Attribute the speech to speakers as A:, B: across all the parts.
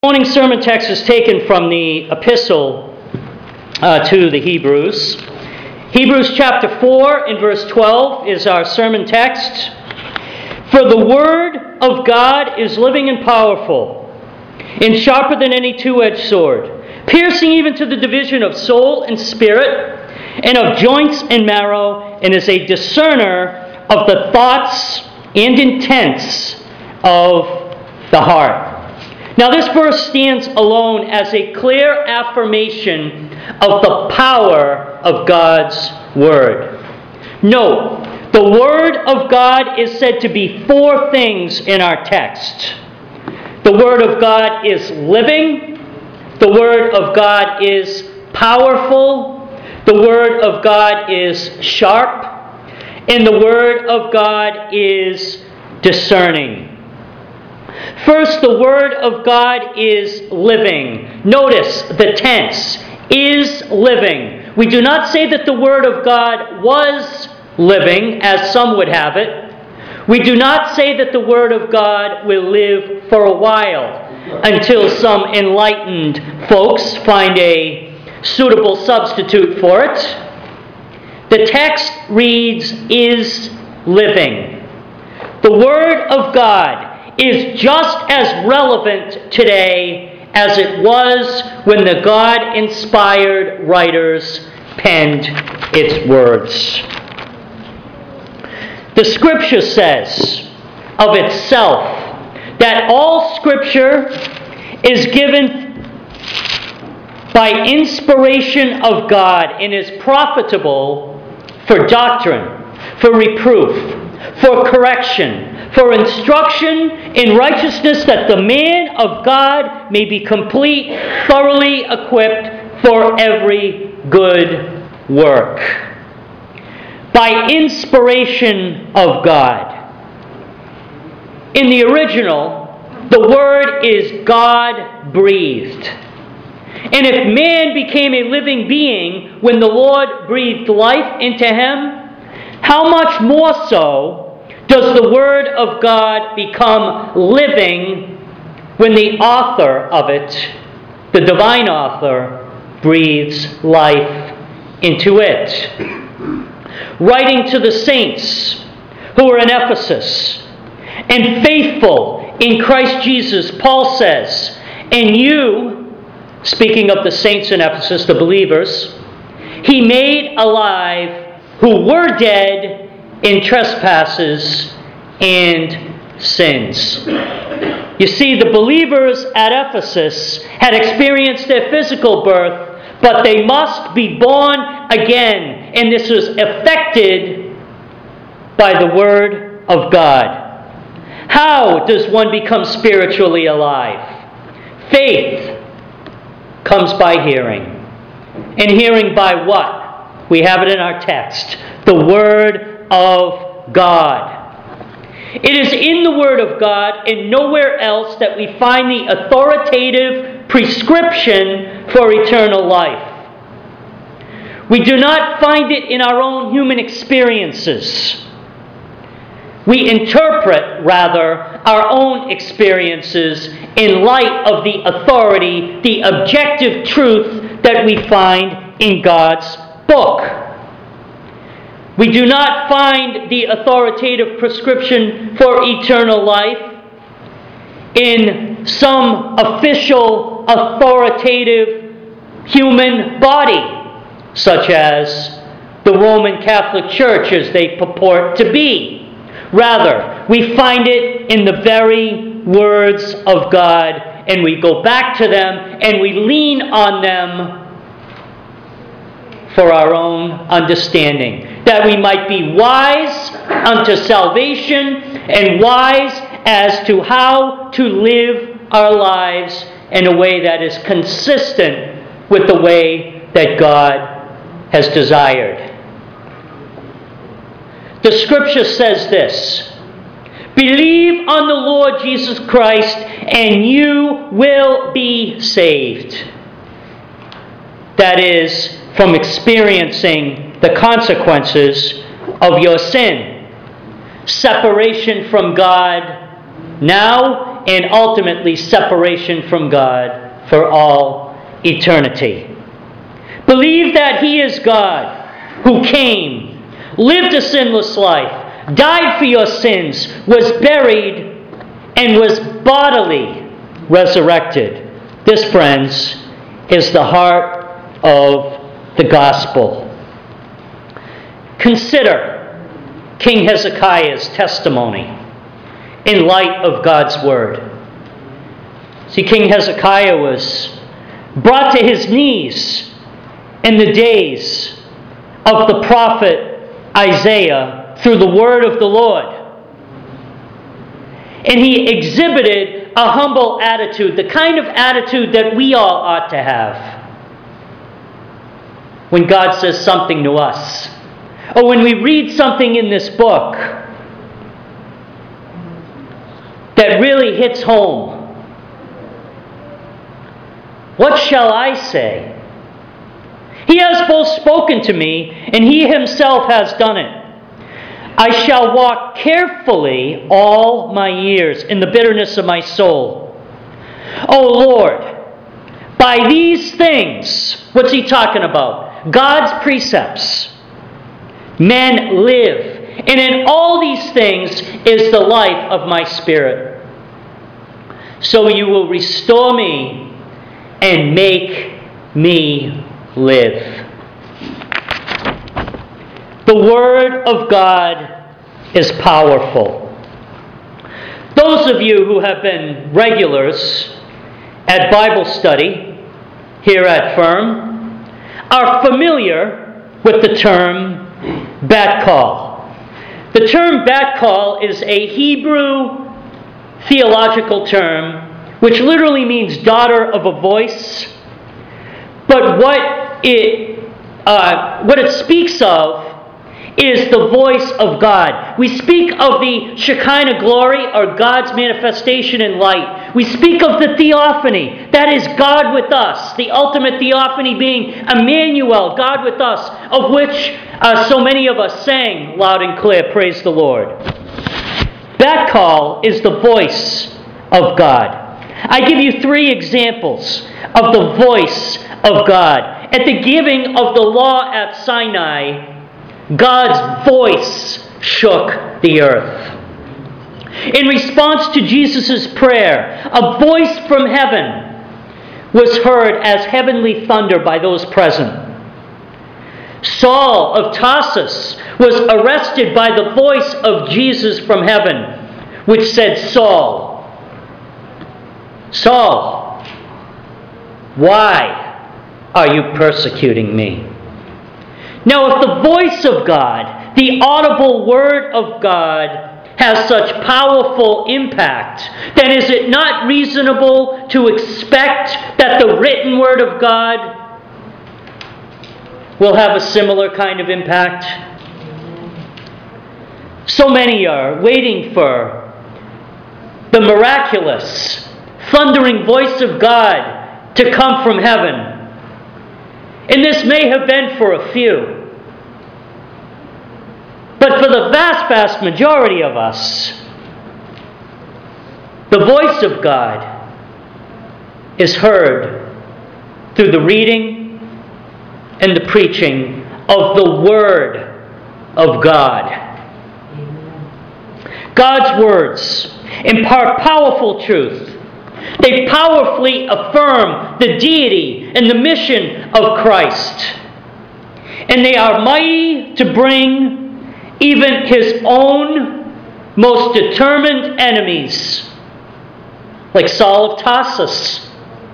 A: Morning sermon text is taken from the epistle to the Hebrews. Hebrews chapter 4 and verse 12 is our sermon text. For the word of God is living and powerful, and sharper than any two-edged sword, piercing even to the division of soul and spirit, and of joints and marrow, and is a discerner of the thoughts and intents of the heart. Now this verse stands alone as a clear affirmation of the power of God's Word. Note, the Word of God is said to be four things in our text. The Word of God is living, the Word of God is powerful, the Word of God is sharp, and the Word of God is discerning. First, the Word of God is living. Notice the tense, is living. We do not say that the Word of God was living, as some would have it. We do not say that the Word of God will live for a while, until some enlightened folks find a suitable substitute for it. The text reads, is living. The Word of God is just as relevant today as it was when the God-inspired writers penned its words. The Scripture says of itself that all Scripture is given by inspiration of God and is profitable for doctrine, for reproof, for correction, for instruction in righteousness, that the man of God may be complete, thoroughly equipped for every good work. By inspiration of God. In the original, the word is God-breathed. And if man became a living being when the Lord breathed life into him, how much more so does the Word of God become living when the author of it, the divine author, breathes life into it? Writing to the saints who are in Ephesus and faithful in Christ Jesus, Paul says, and you, speaking of the saints in Ephesus, the believers, he made alive who were dead in trespasses and sins. You see, the believers at Ephesus had experienced their physical birth, but they must be born again. And this was effected by the Word of God. How does one become spiritually alive? Faith comes by hearing. And hearing by what? We have it in our text. The Word of God. It is in the Word of God and nowhere else that we find the authoritative prescription for eternal life. We do not find it in our own human experiences. We interpret, rather, our own experiences in light of the authority, the objective truth that we find in God's book. We do not find the authoritative prescription for eternal life in some official, authoritative human body, such as the Roman Catholic Church as they purport to be. Rather, we find it in the very words of God, and we go back to them and we lean on them for our own understanding, that we might be wise unto salvation and wise as to how to live our lives in a way that is consistent with the way that God has desired. The Scripture says this: believe on the Lord Jesus Christ and you will be saved. That is, from experiencing the consequences of your sin. Separation from God now and ultimately separation from God for all eternity. Believe that He is God who came, lived a sinless life, died for your sins, was buried, and was bodily resurrected. This, friends, is the heart of the gospel. Consider King Hezekiah's testimony in light of God's word. See, King Hezekiah was brought to his knees in the days of the prophet Isaiah through the word of the Lord. And he exhibited a humble attitude, the kind of attitude that we all ought to have when God says something to us, or when we read something in this book that really hits home. What shall I say? He has both spoken to me, and He Himself has done it. I shall walk carefully all my years in the bitterness of my soul. O Lord, by these things, what's He talking about? God's precepts. Men live, and in all these things is the life of my spirit. So you will restore me and make me live. The Word of God is powerful. Those of you who have been regulars at Bible study here at Firm are familiar with the term bat call. The term bat call is a Hebrew theological term which literally means daughter of a voice. But what it speaks of is the voice of God. We speak of the Shekinah glory, or God's manifestation in light. We speak of the theophany. That is God with us. The ultimate theophany being Emmanuel, God with us, of which so many of us sang loud and clear, praise the Lord. That call is the voice of God. I give you 3 examples of the voice of God. At the giving of the law at Sinai, God's voice shook the earth. In response to Jesus' prayer, a voice from heaven was heard as heavenly thunder by those present. Saul of Tarsus was arrested by the voice of Jesus from heaven, which said, Saul, Saul, why are you persecuting me? Now, if the voice of God, the audible word of God, has such powerful impact, then is it not reasonable to expect that the written word of God will have a similar kind of impact? So many are waiting for the miraculous, thundering voice of God to come from heaven. And this may have been for a few. But for the vast, vast majority of us, the voice of God is heard through the reading and the preaching of the Word of God. God's words impart powerful truth. They powerfully affirm the deity and the mission of Christ. And they are mighty to bring even His own most determined enemies, like Saul of Tarsus,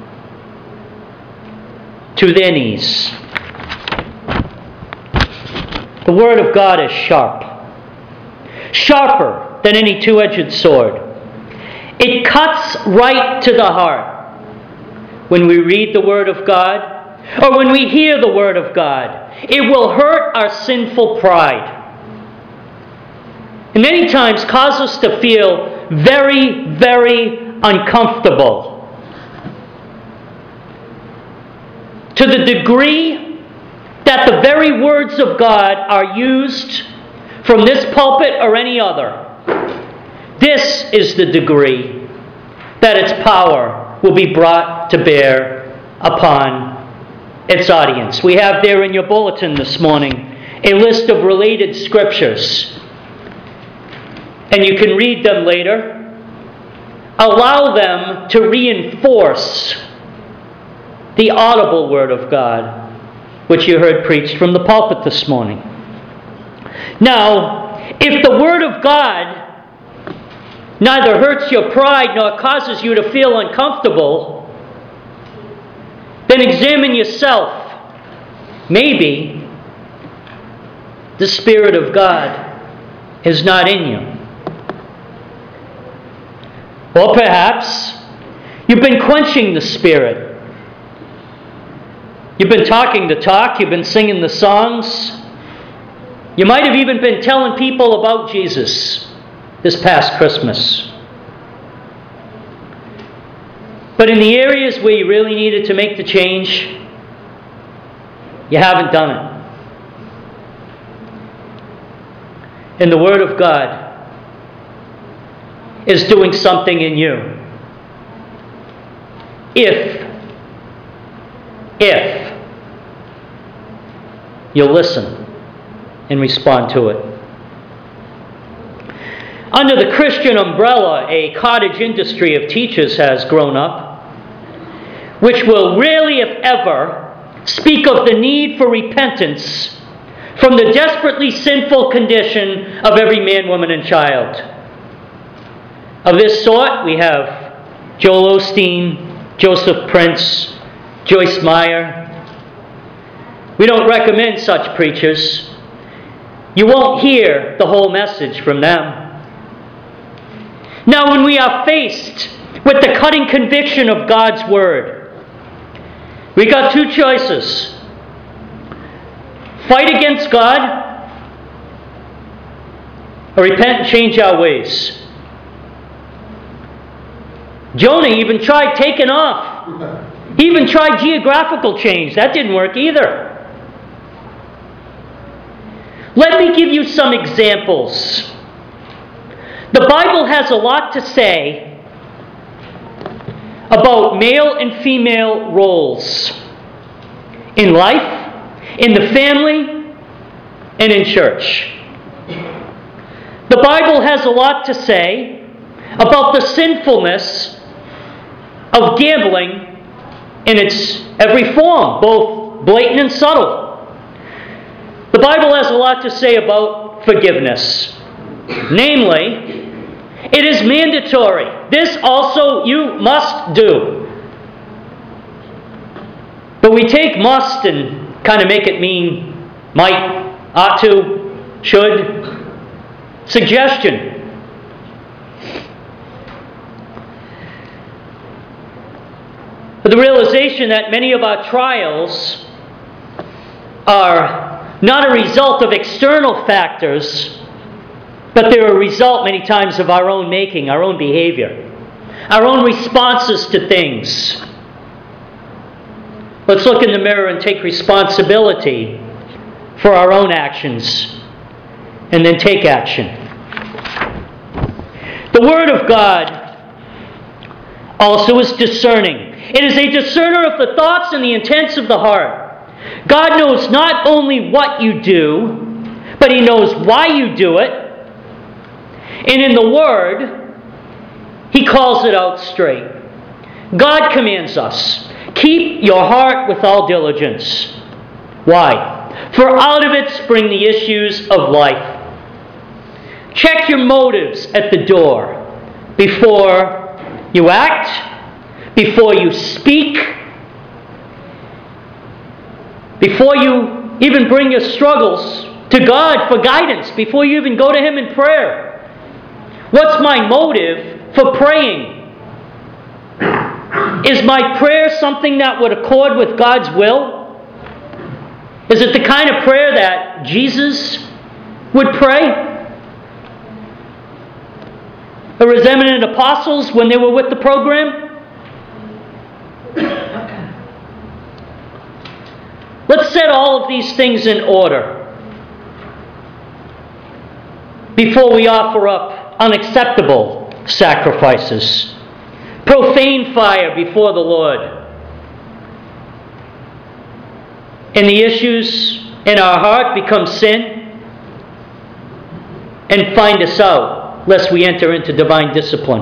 A: to their knees. The Word of God is sharp, sharper than any two-edged sword. It cuts right to the heart. When we read the Word of God, or when we hear the Word of God, it will hurt our sinful pride. And many times cause us to feel very, very uncomfortable. To the degree that the very words of God are used from this pulpit or any other. This is the degree that its power will be brought to bear upon its audience. We have there in your bulletin this morning a list of related scriptures, and you can read them later. Allow them to reinforce the audible Word of God, which you heard preached from the pulpit this morning. Now, if the Word of God neither hurts your pride nor causes you to feel uncomfortable, then examine yourself. Maybe the Spirit of God is not in you. Or perhaps you've been quenching the Spirit. You've been talking the talk, you've been singing the songs. You might have even been telling people about Jesus this past Christmas. But in the areas where you really needed to make the change, you haven't done it. And the Word of God is doing something in you. If you'll listen and respond to it. Under the Christian umbrella, a cottage industry of teachers has grown up, which will rarely, if ever, speak of the need for repentance from the desperately sinful condition of every man, woman, and child. Of this sort, we have Joel Osteen, Joseph Prince, Joyce Meyer. We don't recommend such preachers. You won't hear the whole message from them. Now, when we are faced with the cutting conviction of God's Word, we got two choices. Fight against God, or repent and change our ways. Jonah even tried taking off. He even tried geographical change. That didn't work either. Let me give you some examples. The Bible has a lot to say about male and female roles in life, in the family, and in church. The Bible has a lot to say about the sinfulness of gambling in its every form, both blatant and subtle. The Bible has a lot to say about forgiveness. Namely, it is mandatory. This also you must do. But we take must and kind of make it mean might, ought to, should. Suggestion. But the realization that many of our trials are not a result of external factors, but they're a result many times of our own making, our own behavior, our own responses to things. Let's look in the mirror and take responsibility for our own actions, and then take action. The Word of God also is discerning. It is a discerner of the thoughts and the intents of the heart. God knows not only what you do, but He knows why you do it. And in the Word, He calls it out straight. God commands us, keep your heart with all diligence. Why? For out of it spring the issues of life. Check your motives at the door before you act, before you speak, before you even bring your struggles to God for guidance, before you even go to Him in prayer. What's my motive for praying? Is my prayer something that would accord with God's will? Is it the kind of prayer that Jesus would pray? The eminent apostles when they were with the program? Let's set all of these things in order before we offer up unacceptable sacrifices. profane fire before the Lord. And the issues in our heart become sin and find us out, lest we enter into divine discipline.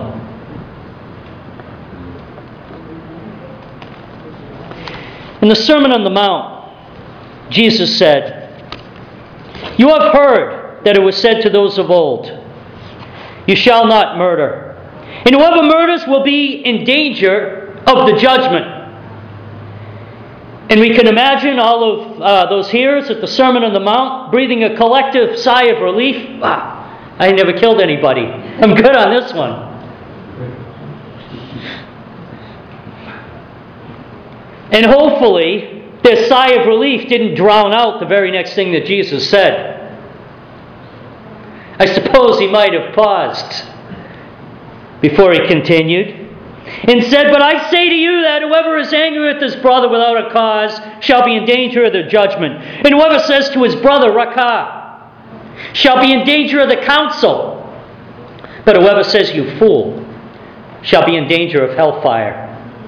A: In the Sermon on the Mount, Jesus said, "You have heard that it was said to those of old, 'You shall not murder. And whoever murders will be in danger of the judgment.'" And we can imagine all of those hearers at the Sermon on the Mount breathing a collective sigh of relief. I never killed anybody. I'm good on this one. And hopefully, their sigh of relief didn't drown out the very next thing that Jesus said. I suppose he might have paused before he continued and said, "But I say to you that whoever is angry with his brother without a cause shall be in danger of the judgment. And whoever says to his brother, 'Raca,' shall be in danger of the council. But whoever says, 'You fool,' shall be in danger of hellfire."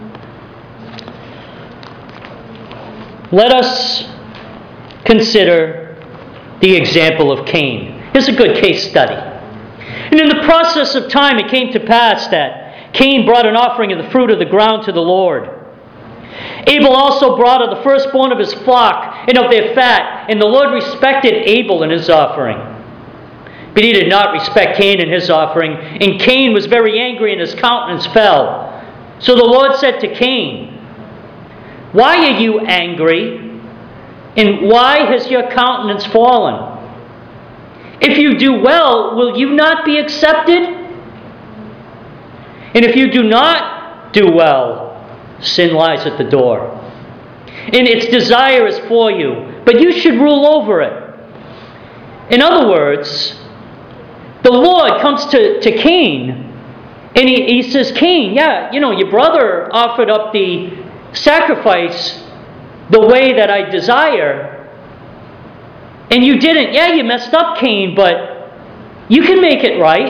A: Let us consider the example of Cain. Here's a good case study. And in the process of time, it came to pass that Cain brought an offering of the fruit of the ground to the Lord. Abel also brought of the firstborn of his flock and of their fat, and the Lord respected Abel and his offering. But he did not respect Cain and his offering, and Cain was very angry and his countenance fell. So the Lord said to Cain, "Why are you angry, and why has your countenance fallen? If you do well, will you not be accepted? And if you do not do well, sin lies at the door, and its desire is for you, but you should rule over it." In other words, the Lord comes to Cain, and he says, "Cain, your brother offered up the sacrifice the way that I desire, and you didn't. Yeah, you messed up, Cain, but you can make it right.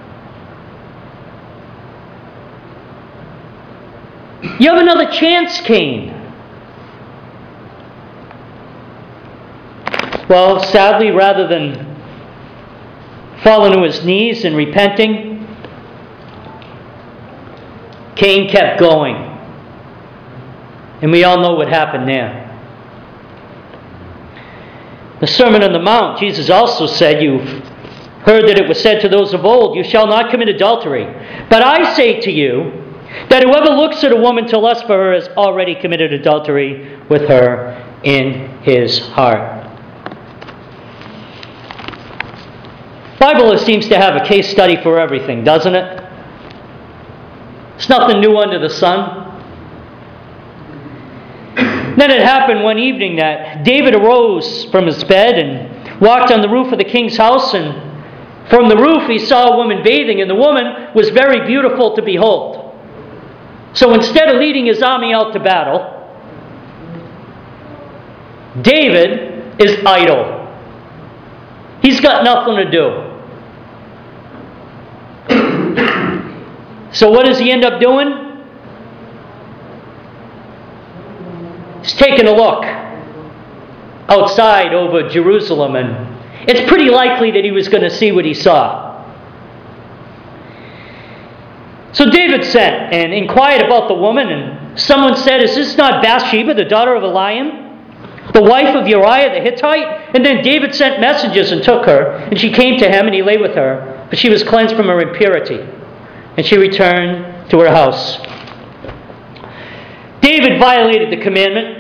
A: You have another chance, Cain." Well, sadly, rather than falling to his knees and repenting, Cain kept going. And we all know what happened there. The Sermon on the Mount, Jesus also said, "You've heard that it was said to those of old, 'You shall not commit adultery.' But I say to you that whoever looks at a woman to lust for her has already committed adultery with her in his heart." The Bible seems to have a case study for everything, doesn't it? It's nothing new under the sun. Then it happened one evening that David arose from his bed and walked on the roof of the king's house, and from the roof he saw a woman bathing, and the woman was very beautiful to behold. So instead of leading his army out to battle, David is idle. He's got nothing to do. So what does he end up doing? He's taking a look outside over Jerusalem, and it's pretty likely that he was going to see what he saw. So David sent and inquired about the woman, and someone said, "Is this not Bathsheba, the daughter of Eliam, the wife of Uriah the Hittite?" And then David sent messengers and took her, and she came to him, and he lay with her, but she was cleansed from her impurity, and she returned to her house. David violated the commandment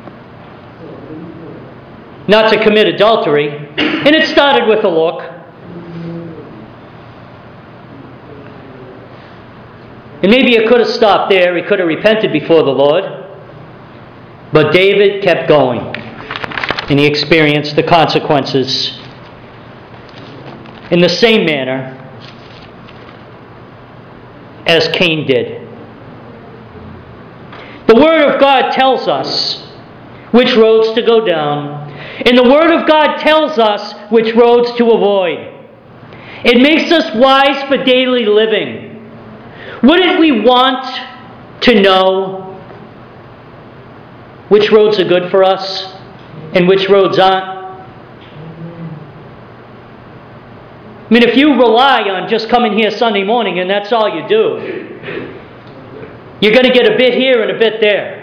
A: not to commit adultery, and it started with a look. And maybe it could have stopped there. He could have repented before the Lord. But David kept going, and he experienced the consequences in the same manner as Cain did. The Word of God tells us which roads to go down, and the Word of God tells us which roads to avoid. It makes us wise for daily living. Wouldn't we want to know which roads are good for us and which roads aren't? I mean, if you rely on just coming here Sunday morning and that's all you do, you're going to get a bit here and a bit there.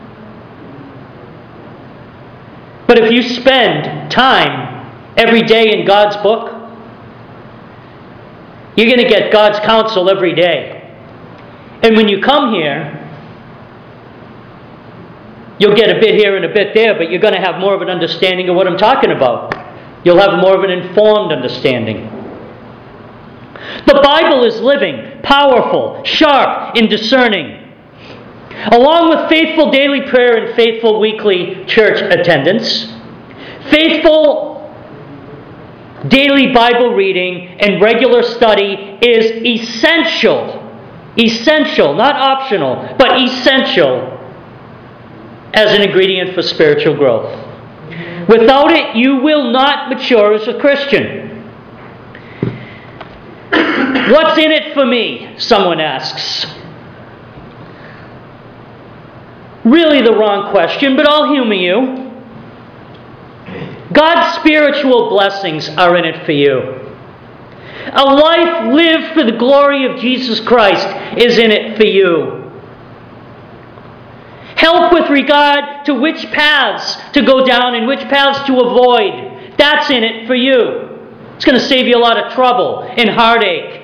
A: But if you spend time every day in God's book, you're going to get God's counsel every day. And when you come here, you'll get a bit here and a bit there, but you're going to have more of an understanding of what I'm talking about. You'll have more of an informed understanding. The Bible is living, powerful, sharp, and discerning. Along with faithful daily prayer and faithful weekly church attendance, faithful daily Bible reading and regular study is essential. Essential, not optional, but essential as an ingredient for spiritual growth. Without it, you will not mature as a Christian. What's in it for me? Someone asks. Really the wrong question, but I'll humor you. God's spiritual blessings are in it for you. A life lived for the glory of Jesus Christ is in it for you. Help with regard to which paths to go down and which paths to avoid. That's in it for you. It's going to save you a lot of trouble and heartache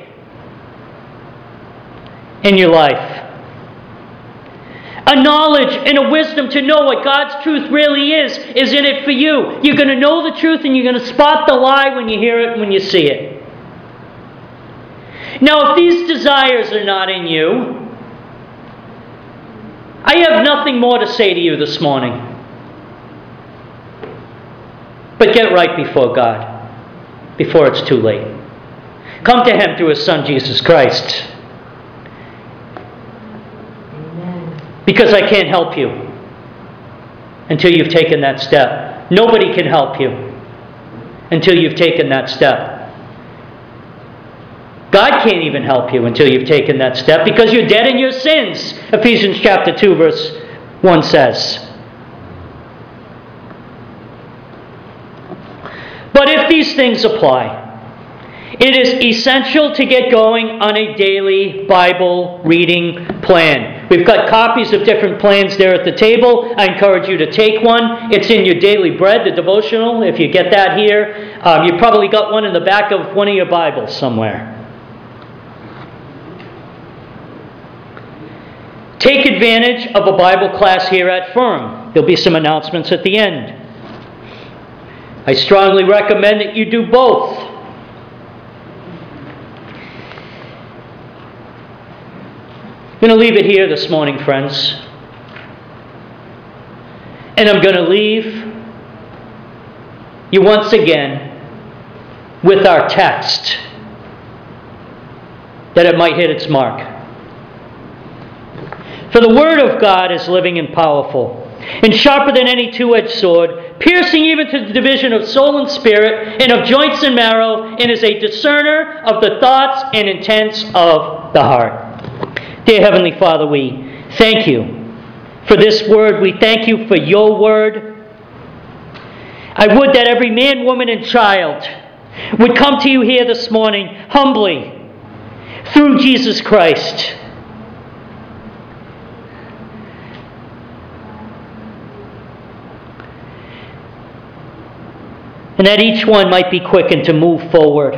A: in your life. A knowledge and a wisdom to know what God's truth really is in it for you. You're going to know the truth and you're going to spot the lie when you hear it and when you see it. Now, if these desires are not in you, I have nothing more to say to you this morning. But get right before God, before it's too late. Come to Him through His Son, Jesus Christ. Because I can't help you until you've taken that step. Nobody can help you until you've taken that step. God can't even help you until you've taken that step because you're dead in your sins, Ephesians chapter 2, verse 1 says. But if these things apply, it is essential to get going on a daily Bible reading plan. We've got copies of different plans there at the table. I encourage you to take one. It's in your daily bread, the devotional, if you get that here. You probably got one in the back of one of your Bibles somewhere. Take advantage of a Bible class here at Firm. There'll be some announcements at the end. I strongly recommend that you do both. I'm going to leave it here this morning, friends. And I'm going to leave you once again with our text, that it might hit its mark. For the Word of God is living and powerful, and sharper than any two-edged sword, piercing even to the division of soul and spirit, and of joints and marrow, and is a discerner of the thoughts and intents of the heart. Dear Heavenly Father, we thank you for this Word. We thank you for your Word. I would that every man, woman, and child would come to you here this morning humbly through Jesus Christ. And that each one might be quickened to move forward.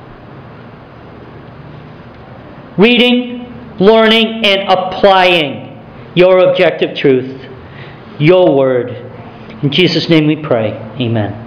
A: Reading, learning, and applying your objective truth, your Word. In Jesus' name we pray. Amen.